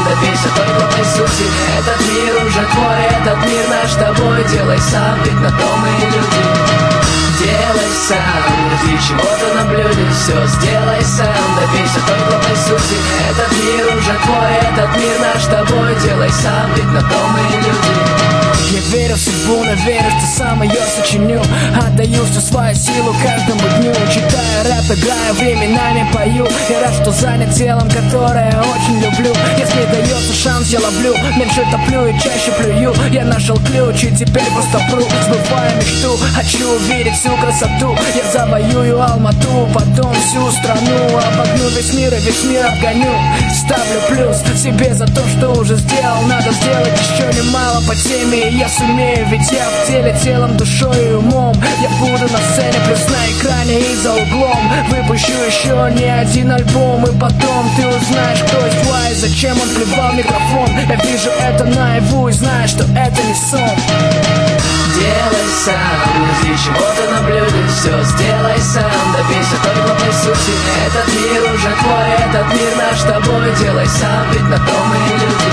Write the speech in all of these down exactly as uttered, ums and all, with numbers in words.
добейся той главной сути. Этот мир уже твой, этот мир наш с тобой. Делай сам, ведь на то мы и люди. Делай сам, жди чего-то на блюде. Все сделай сам, добейся той главной сути. Этот мир уже твой, этот мир наш с тобой. Делай сам, ведь на то мы и люди. Я верю в судьбу, но верю, что сам ее сочиню. Отдаю всю свою силу каждому дню. Читаю рэп, играю, временами пою. Я рад, что занят делом, которое я очень люблю. Если дается шанс, я ловлю. Меньше топлю и чаще плюю. Я нашел ключ и теперь просто пру. Сбываю мечту, хочу увидеть всю красоту. Я завоюю Алмату, потом всю страну. Обогну весь мир и весь мир обгоню. Ставлю плюс себе за то, что уже сделал. Надо сделать еще немало по теме. Я сумею, ведь я в теле, телом, душой и умом. Я буду на сцене, плюс на экране и за углом. Выпущу еще не один альбом. И потом ты узнаешь, кто есть Why, зачем он плевал в микрофон. Я вижу это наяву и знаю, что это не сон. Делай сам, жди чего-то на блюде. Все сделай сам, добейся той главной сути. Этот мир уже твой, этот мир наш с тобой. Делай сам, ведь на то мы и люди.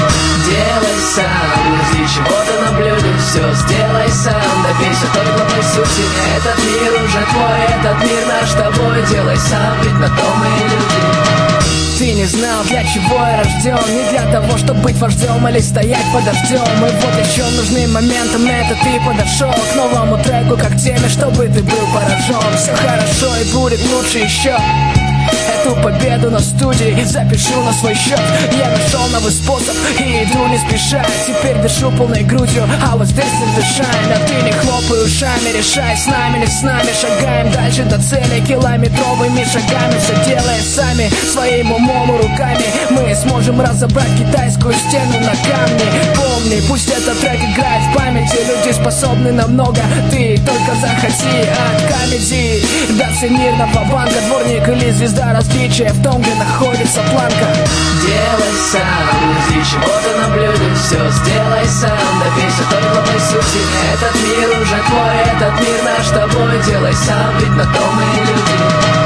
Делай сам, жди чего-то на блюде. Все сделай сам, добейся той главной сути. Этот мир уже твой, этот мир наш с тобой. Делай сам, ведь на то мы и люди. Ты не знал, для чего я рожден. Не для того, чтобы быть вождем или стоять под дождем. И вот еще нужным моментом это ты подошел к новому треку, как теме, чтобы ты был поражен. Все хорошо и будет лучше еще. Эту победу на студии запишу на свой счет. Я нашел новый способ и иду не спеша. Теперь дышу полной грудью, I was destined to shine. А ты не хлопай ушами, решай, с нами или с нами. Шагаем дальше до цели километровыми шагами. Все делаем сами, своим умом и руками. Мы сможем разобрать китайскую стену на камне. Помни, пусть этот трек играет в памяти. Люди способны на много, ты только заходи от комедии. Да всемирного банка, дворник или звезда различия в том, где находится планка. Делай сам, жди чего-то на блюде. Все сделай сам, добейся той главной сути. Этот мир уже твой, этот мир наш с тобой. Делай сам, ведь на то мы и люди.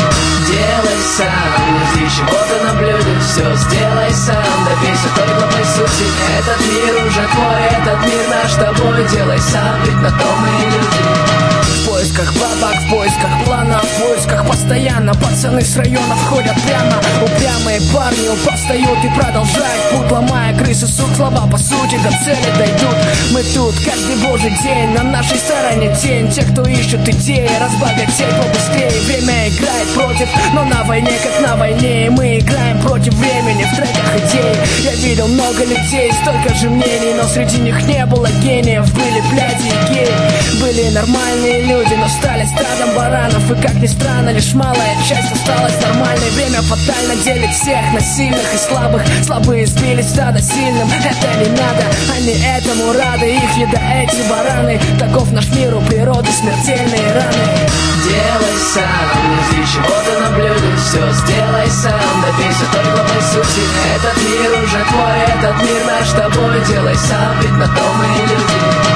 Делай сам, жди чего-то на блюде. Все сделай сам, добейся той главной сути. Этот мир уже твой, этот мир наш с тобой. Делай сам, ведь на то мы и люди. В поисках бабок, в поисках плана, в поисках постоянно. Пацаны с района входят прямо. Упрямые парни упостают и продолжают путь, ломая крысы, сук, слова по сути до цели дойдут. Мы тут каждый божий день, на нашей стороне тень. Те, кто ищут идеи, разбогатеть побыстрее. Время играет против, но на войне как на войне. И мы играем против времени в треках идей. Я видел много людей, столько же мнений, но среди них не было гениев. Были бляди и геи, были нормальные люди, но стали стадом баранов. И как ни странно, лишь малая часть осталась нормальной. Время фатально делит всех на сильных и слабых. Слабые сбили стадо сильным, это не надо. Они этому рады, их еда эти бараны. Таков наш мир, у природы смертельные раны. Делай сам, жди чего-то на блюде. Все сделай сам, добейся той главной сути. Этот мир уже твой, этот мир наш с тобой. Делай сам, ведь на то мы и люди.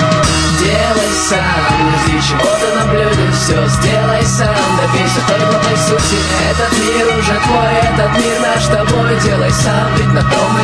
Делай сам, жди чего-то на блюде. Все сделай сам, добейся той главной сути. Этот мир уже твой, этот мир наш с тобой. Делай сам, ведь на то мы